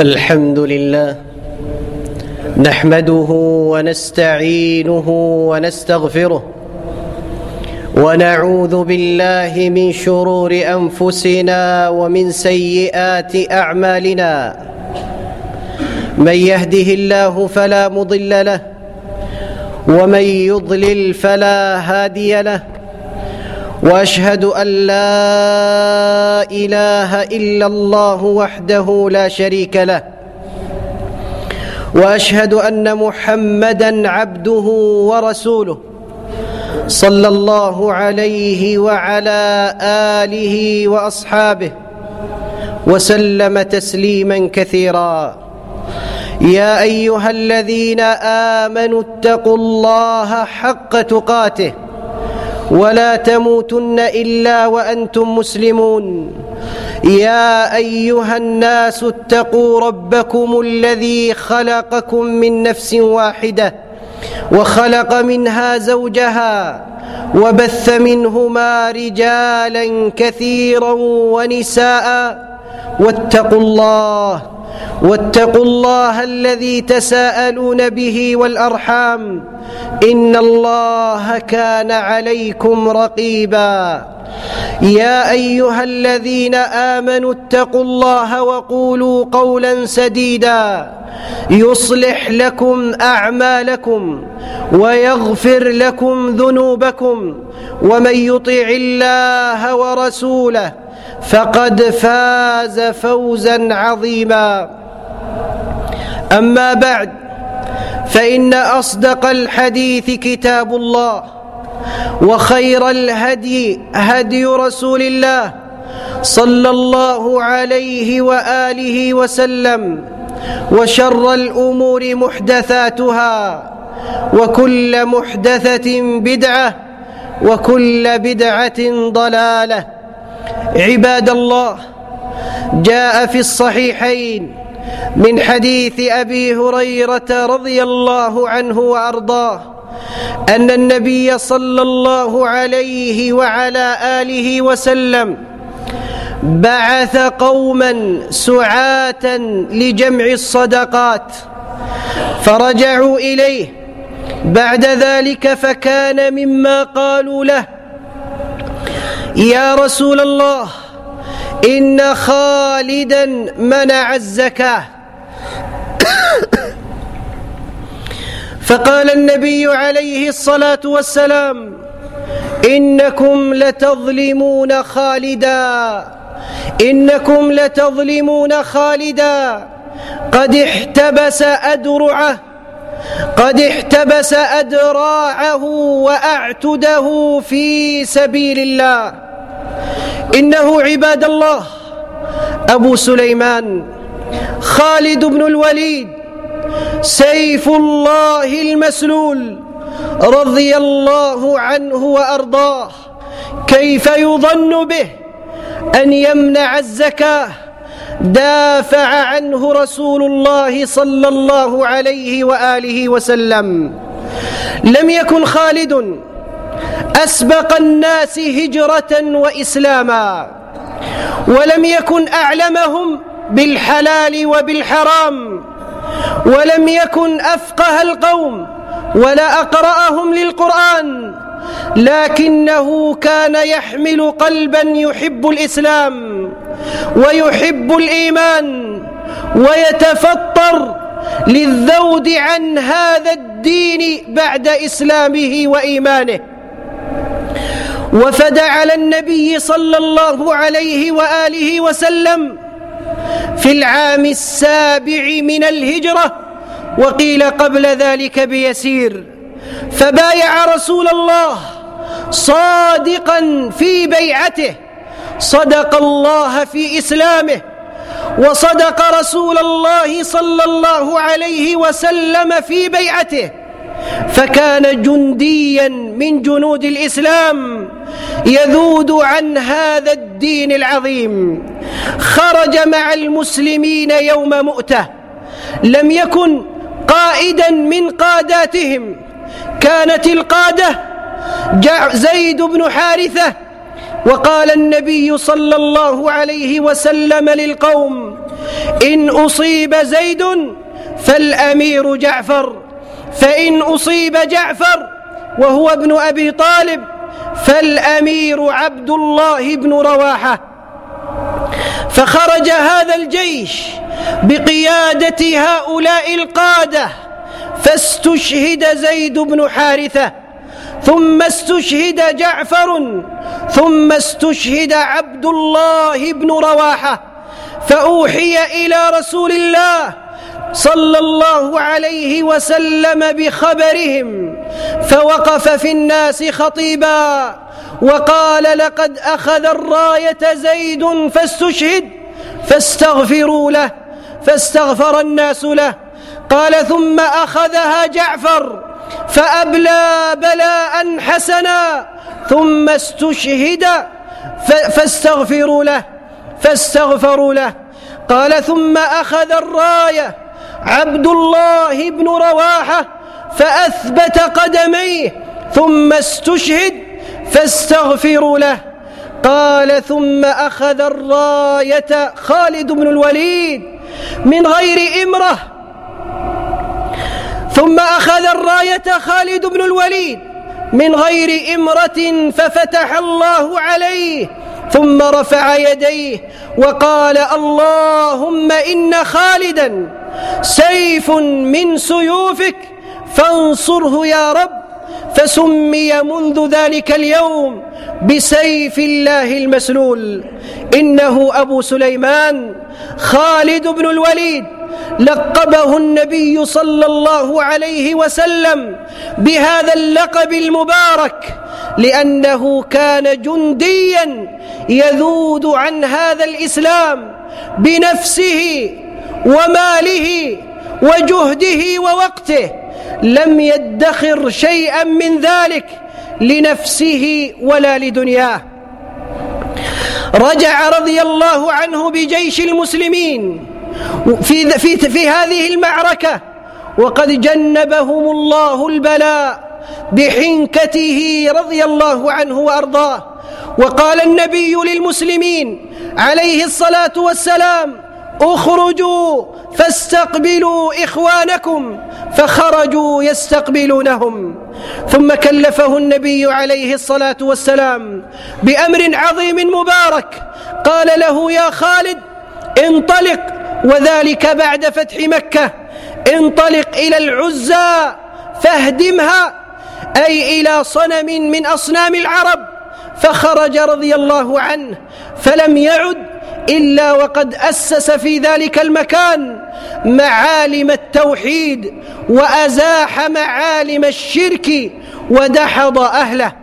الحمد لله نحمده ونستعينه ونستغفره ونعوذ بالله من شرور أنفسنا ومن سيئات أعمالنا. من يهده الله فلا مضل له ومن يضلل فلا هادي له، وأشهد أن لا إله إلا الله وحده لا شريك له، وأشهد أن محمدًا عبده ورسوله صلى الله عليه وعلى آله وأصحابه وسلم تسليمًا كثيرًا. يا أيها الذين آمنوا اتقوا الله حق تقاته ولا تموتن إلا وأنتم مسلمون. يا أيها الناس اتقوا ربكم الذي خلقكم من نفس واحدة وخلق منها زوجها وبث منهما رجالا كثيرا ونساء، واتقوا الله الذي تساءلون به والأرحام، إن الله كان عليكم رقيبا. يا أيها الذين آمنوا اتقوا الله وقولوا قولا سديدا يصلح لكم أعمالكم ويغفر لكم ذنوبكم، ومن يطع الله ورسوله فقد فاز فوزا عظيما. أما بعد، فإن أصدق الحديث كتاب الله، وخير الهدي هدي رسول الله صلى الله عليه وآله وسلم، وشر الأمور محدثاتها، وكل محدثة بدعة، وكل بدعة ضلالة. عباد الله، جاء في الصحيحين من حديث أبي هريرة رضي الله عنه وأرضاه أن النبي صلى الله عليه وعلى آله وسلم بعث قوما سعاة لجمع الصدقات، فرجعوا إليه بعد ذلك فكان مما قالوا له: يا رسول الله، إن خالدا منع الزكاة. فقال النبي عليه الصلاة والسلام: إنكم لتظلمون خالدا، إنكم لتظلمون خالدا، قد احتبس أدراعه وأعتده في سبيل الله. إنه عباد الله أبو سليمان خالد بن الوليد سيف الله المسلول رضي الله عنه وأرضاه، كيف يظن به أن يمنع الزكاة؟ دافع عنه رسول الله صلى الله عليه وآله وسلم. لم يكن خالد أسبق الناس هجرة وإسلاما، ولم يكن أعلمهم بالحلال وبالحرام، ولم يكن أفقه القوم ولا أقرأهم للقرآن، لكنه كان يحمل قلبا يحب الإسلام ويحب الإيمان، ويتفطر للذود عن هذا الدين بعد إسلامه وإيمانه. وفد على النبي صلى الله عليه وآله وسلم في العام 7 من الهجرة، وقيل قبل ذلك بيسير، فبايع رسول الله صادقا في بيعته، صدق الله في إسلامه، وصدق رسول الله صلى الله عليه وسلم في بيعته، فكان جنديا من جنود الإسلام يذود عن هذا الدين العظيم. خرج مع المسلمين يوم مؤتة، لم يكن قائدا من قاداتهم، كانت القادة زيد بن حارثة وقال النبي صلى الله عليه وسلم للقوم: إن أصيب زيد فالأمير جعفر، فإن أصيب جعفر وهو ابن أبي طالب فالأمير عبد الله بن رواحة. فخرج هذا الجيش بقيادة هؤلاء القادة، فاستشهد زيد بن حارثة، ثم استشهد جعفر، ثم استشهد عبد الله بن رواحة. فأوحي إلى رسول الله صلى الله عليه وسلم بخبرهم، فوقف في الناس خطيبا وقال: لقد أخذ الراية زيد فاستشهد فاستغفروا له، فاستغفر الناس له. قال: ثم أخذها جعفر فأبلى بلاء حسنا ثم استشهد فاستغفروا له، فاستغفروا له. قال: ثم أخذ الراية عبد الله بن رواحة فأثبت قدميه ثم استشهد فاستغفروا له. قال: ثم أخذ الراية خالد بن الوليد من غير إمرة، ثم أخذ الراية خالد بن الوليد من غير إمرة ففتح الله عليه، ثم رفع يديه وقال: اللهم إن خالدا سيف من سيوفك فانصره يا رب. فسمي منذ ذلك اليوم بسيف الله المسلول. إنه أبو سليمان خالد بن الوليد، لقبه النبي صلى الله عليه وسلم بهذا اللقب المبارك لأنه كان جنديا يذود عن هذا الإسلام بنفسه وماله وجهده ووقته، لم يدخر شيئا من ذلك لنفسه ولا لدنياه. رجع رضي الله عنه بجيش المسلمين في هذه المعركة، وقد جنبهم الله البلاء بحنكته رضي الله عنه وأرضاه. وقال النبي للمسلمين عليه الصلاة والسلام: اخرجوا فاستقبلوا إخوانكم، فخرجوا يستقبلونهم. ثم كلفه النبي عليه الصلاة والسلام بأمر عظيم مبارك، قال له: يا خالد انطلق، وذلك بعد فتح مكة، انطلق إلى العزى فاهدمها، أي إلى صنم من أصنام العرب. فخرج رضي الله عنه فلم يعد إلا وقد أسس في ذلك المكان معالم التوحيد، وأزاح معالم الشرك ودحض أهله.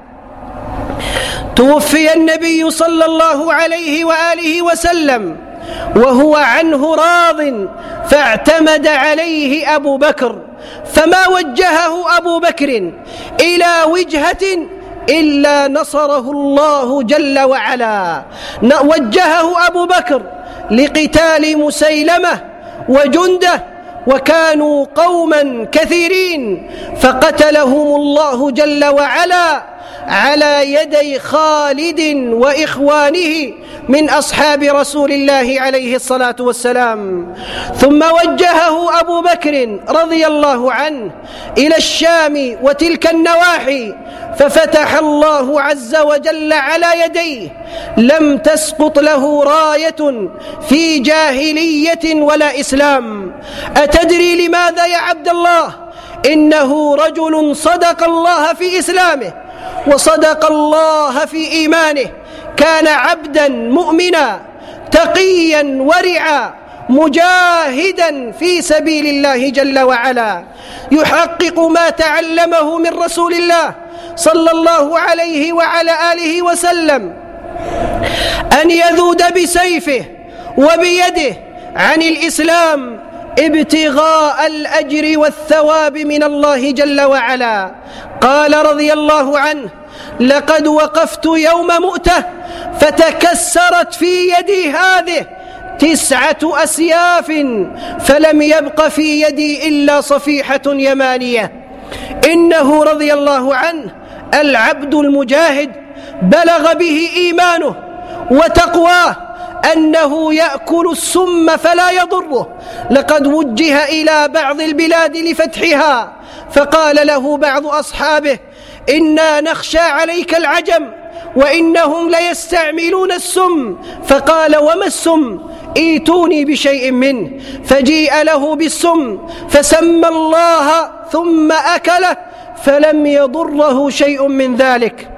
توفي النبي صلى الله عليه وآله وسلم وهو عنه راض، فاعتمد عليه أبو بكر، فما وجهه أبو بكر إلى وجهة إلا نصره الله جل وعلا. وجهه أبو بكر لقتال مسيلمة وجنده، وكانوا قوما كثيرين، فقتلهم الله جل وعلا على يدي خالد وإخوانه من أصحاب رسول الله عليه الصلاة والسلام. ثم وجهه أبو بكر رضي الله عنه إلى الشام وتلك النواحي، ففتح الله عز وجل على يديه، لم تسقط له راية في جاهلية ولا إسلام. أتدري لماذا يا عبد الله؟ إنه رجل صدق الله في إسلامه وصدق الله في إيمانه، كان عبدا مؤمنا تقيا ورعا مجاهدا في سبيل الله جل وعلا، يحقق ما تعلمه من رسول الله صلى الله عليه وعلى آله وسلم، أن يذود بسيفه وبيده عن الإسلام ابتغاء الأجر والثواب من الله جل وعلا. قال رضي الله عنه: لقد وقفت يوم مؤتة فتكسرت في يدي هذه 9 أسياف، فلم يبق في يدي إلا صفيحة يمانية. إنه رضي الله عنه العبد المجاهد، بلغ به إيمانه وتقواه أنه يأكل السم فلا يضره، لقد وجه إلى بعض البلاد لفتحها فقال له بعض أصحابه: إنا نخشى عليك العجم وإنهم ليستعملون السم، فقال: وما السم؟ ائتوني بشيء منه، فجيء له بالسم فسمى الله ثم أكله فلم يضره شيء من ذلك.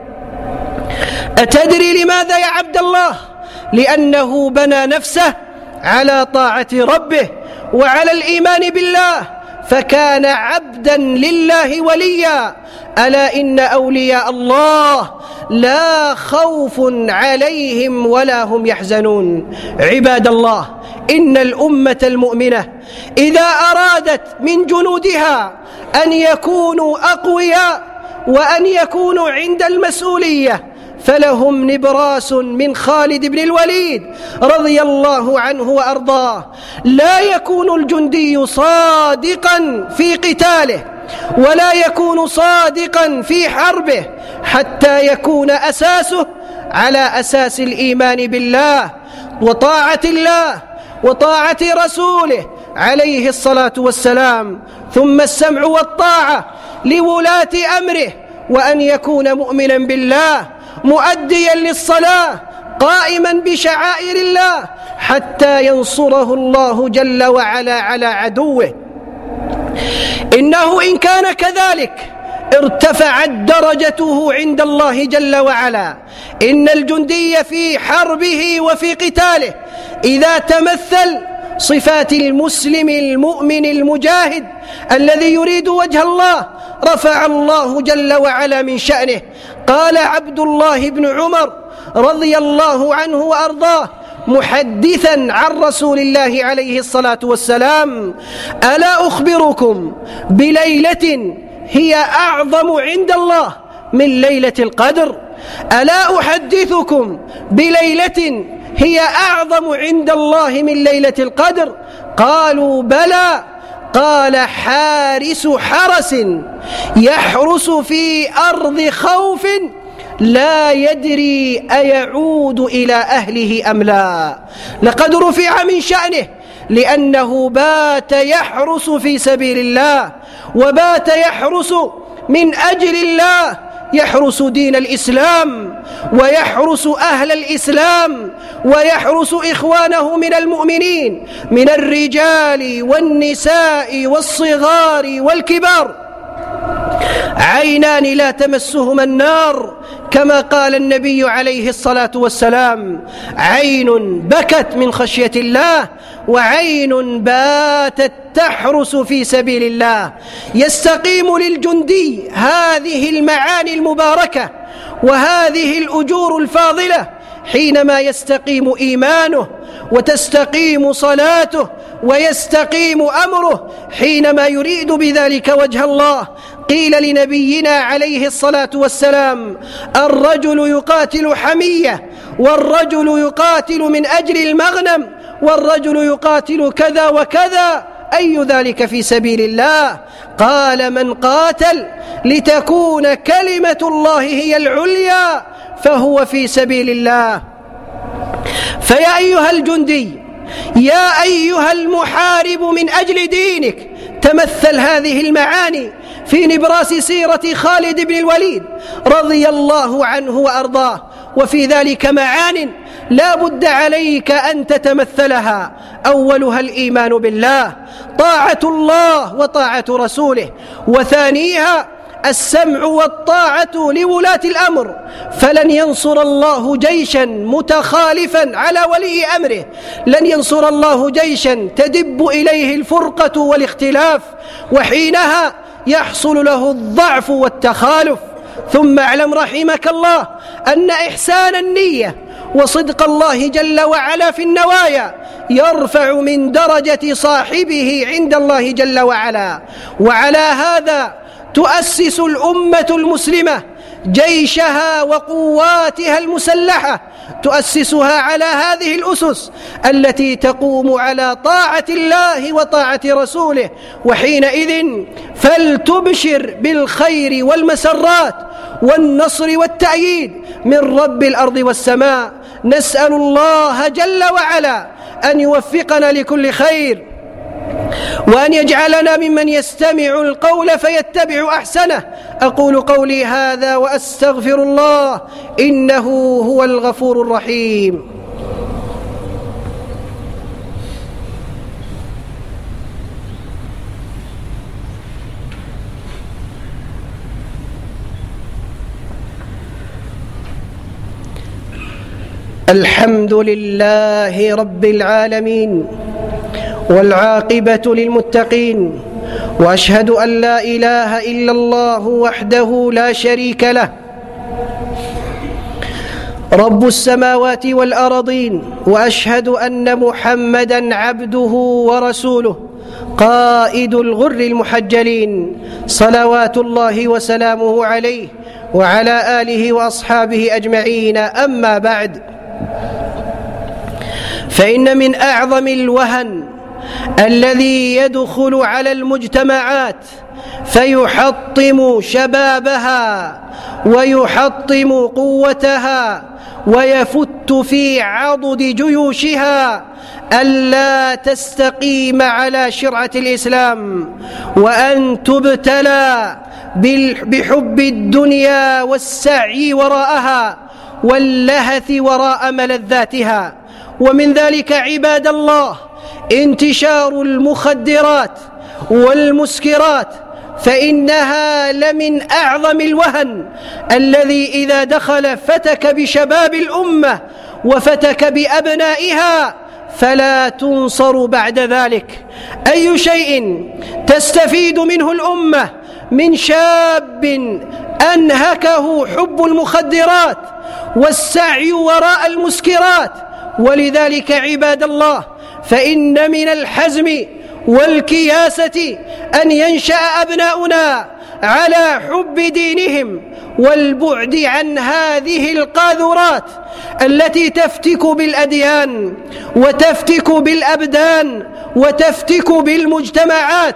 أتدري لماذا يا عبد الله؟ لأنه بنى نفسه على طاعة ربه وعلى الإيمان بالله، فكان عبدا لله وليا. ألا إن أولياء الله لا خوف عليهم ولا هم يحزنون. عباد الله، إن الأمة المؤمنة إذا أرادت من جنودها أن يكونوا أقوياء وأن يكونوا عند المسؤولية فلهم نبراس من خالد بن الوليد رضي الله عنه وأرضاه. لا يكون الجندي صادقا في قتاله ولا يكون صادقا في حربه حتى يكون أساسه على أساس الإيمان بالله وطاعة الله وطاعة رسوله عليه الصلاة والسلام، ثم السمع والطاعة لولاة أمره، وأن يكون مؤمنا بالله مؤديا للصلاة قائما بشعائر الله حتى ينصره الله جل وعلا على عدوه. إنه إن كان كذلك ارتفعت درجته عند الله جل وعلا. إن الجندي في حربه وفي قتاله إذا تمثل صفات المسلم المؤمن المجاهد الذي يريد وجه الله رفع الله جل وعلا من شأنه. قال عبد الله بن عمر رضي الله عنه وأرضاه محدثا عن رسول الله عليه الصلاة والسلام: ألا أخبركم بليلة هي أعظم عند الله من ليلة القدر؟ ألا أحدثكم بليلة هي أعظم عند الله من ليلة القدر؟ قالوا: بلى. قال: حارس حرس يحرس في أرض خوف لا يدري أيعود إلى أهله أم لا. لقد رفع من شأنه لأنه بات يحرس في سبيل الله، وبات يحرس من أجل الله، يحرس دين الإسلام ويحرس أهل الإسلام ويحرس إخوانه من المؤمنين من الرجال والنساء والصغار والكبار. عينان لا تمسهما النار كما قال النبي عليه الصلاة والسلام: عين بكت من خشية الله وعين باتت تحرس في سبيل الله. يستقيم للجندي هذه المعاني المباركة وهذه الأجور الفاضلة حينما يستقيم إيمانه وتستقيم صلاته ويستقيم أمره حينما يريد بذلك وجه الله. قيل لنبينا عليه الصلاة والسلام: الرجل يقاتل حمية، والرجل يقاتل من أجل المغنم، والرجل يقاتل كذا وكذا، أي ذلك في سبيل الله؟ قال: من قاتل لتكون كلمة الله هي العليا فهو في سبيل الله. فيا أيها الجندي، يا أيها المحارب من أجل دينك، تمثل هذه المعاني في نبراس سيرة خالد بن الوليد رضي الله عنه وأرضاه. وفي ذلك معان لا بد عليك أن تتمثلها: أولها الإيمان بالله، طاعة الله وطاعة رسوله، وثانيها السمع والطاعة لولاة الأمر. فلن ينصر الله جيشا متخالفا على ولي أمره، لن ينصر الله جيشا تدب إليه الفرقة والاختلاف، وحينها يحصل له الضعف والتخالف. ثم اعلم رحمك الله أن إحسان النية وصدق الله جل وعلا في النوايا يرفع من درجة صاحبه عند الله جل وعلا. وعلى هذا تؤسس الأمة المسلمة جيشها وقواتها المسلحة، تؤسسها على هذه الأسس التي تقوم على طاعة الله وطاعة رسوله. وحينئذ فلتبشر بالخير والمسرات والنصر والتأييد، من رب الأرض والسماء. نسأل الله جل وعلا أن يوفقنا لكل خير، وأن يجعلنا ممن يستمع القول فيتبع أحسنه. أقول قولي هذا وأستغفر الله، إنه هو الغفور الرحيم. الحمد لله رب العالمين، والعاقبة للمتقين، وأشهد أن لا إله إلا الله وحده لا شريك له، رب السماوات والأرضين، وأشهد أن محمدًا عبده ورسوله قائد الغر المحجلين، صلوات الله وسلامه عليه وعلى آله وأصحابه أجمعين. أما بعد، فإن من أعظم الوهن الذي يدخل على المجتمعات فيحطم شبابها ويحطم قوتها ويفت في عضد جيوشها ألا تستقيم على شرعة الإسلام، وأن تبتلى بحب الدنيا والسعي وراءها واللهث وراء ملذاتها. ومن ذلك عباد الله انتشار المخدرات والمسكرات، فإنها لمن أعظم الوهن الذي إذا دخل فتك بشباب الأمة وفتك بأبنائها فلا تنصر بعد ذلك. أي شيء تستفيد منه الأمة من شاب أنهكه حب المخدرات والسعي وراء المسكرات؟ ولذلك عباد الله، فإن من الحزم والكياسة أن ينشأ أبناؤنا على حب دينهم والبعد عن هذه القاذورات التي تفتك بالأديان وتفتك بالأبدان وتفتك بالمجتمعات.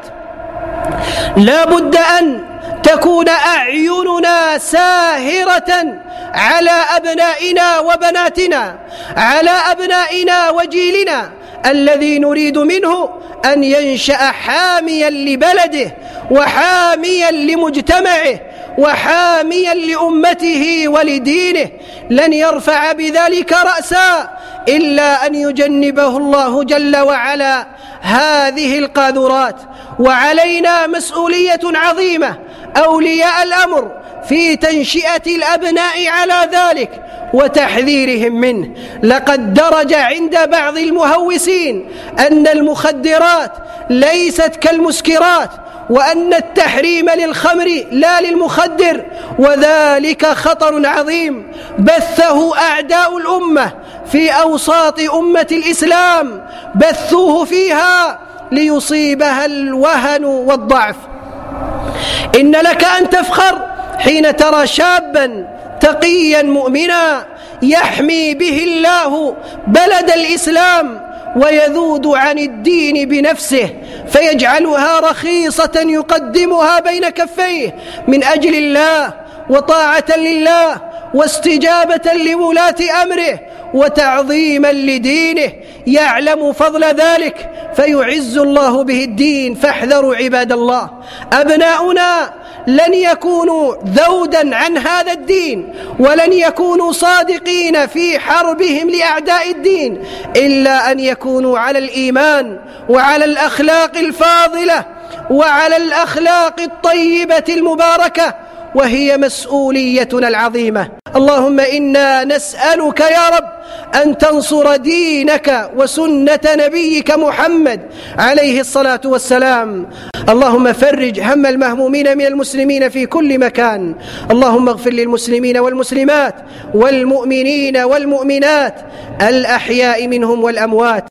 لا بد أن تكون أعيننا ساهرة على أبنائنا وبناتنا، على أبنائنا وجيلنا الذي نريد منه أن ينشأ حاميا لبلده وحاميا لمجتمعه وحاميا لأمته ولدينه. لن يرفع بذلك رأسا إلا أن يجنبه الله جل وعلا هذه القاذورات. وعلينا مسؤولية عظيمة أولياء الأمر في تنشئة الأبناء على ذلك وتحذيرهم منه. لقد درج عند بعض المهوسين أن المخدرات ليست كالمسكرات، وأن التحريم للخمر لا للمخدر، وذلك خطر عظيم بثه أعداء الأمة في أوساط أمة الإسلام، بثوه فيها ليصيبها الوهن والضعف. إن لك أن تفخر حين ترى شابا تقيا مؤمنا يحمي به الله بلد الإسلام ويذود عن الدين بنفسه فيجعلها رخيصة يقدمها بين كفيه من أجل الله وطاعة لله واستجابة لولاة أمره وتعظيما لدينه، يعلم فضل ذلك فيعز الله به الدين. فاحذروا عباد الله، أبناؤنا لن يكونوا ذودا عن هذا الدين ولن يكونوا صادقين في حربهم لأعداء الدين إلا أن يكونوا على الإيمان وعلى الأخلاق الفاضلة وعلى الأخلاق الطيبة المباركة، وهي مسؤوليتنا العظيمة. اللهم إنا نسألك يا رب أن تنصر دينك وسنة نبيك محمد عليه الصلاة والسلام. اللهم فرج هم المهمومين من المسلمين في كل مكان. اللهم اغفر للمسلمين والمسلمات والمؤمنين والمؤمنات الأحياء منهم والأموات.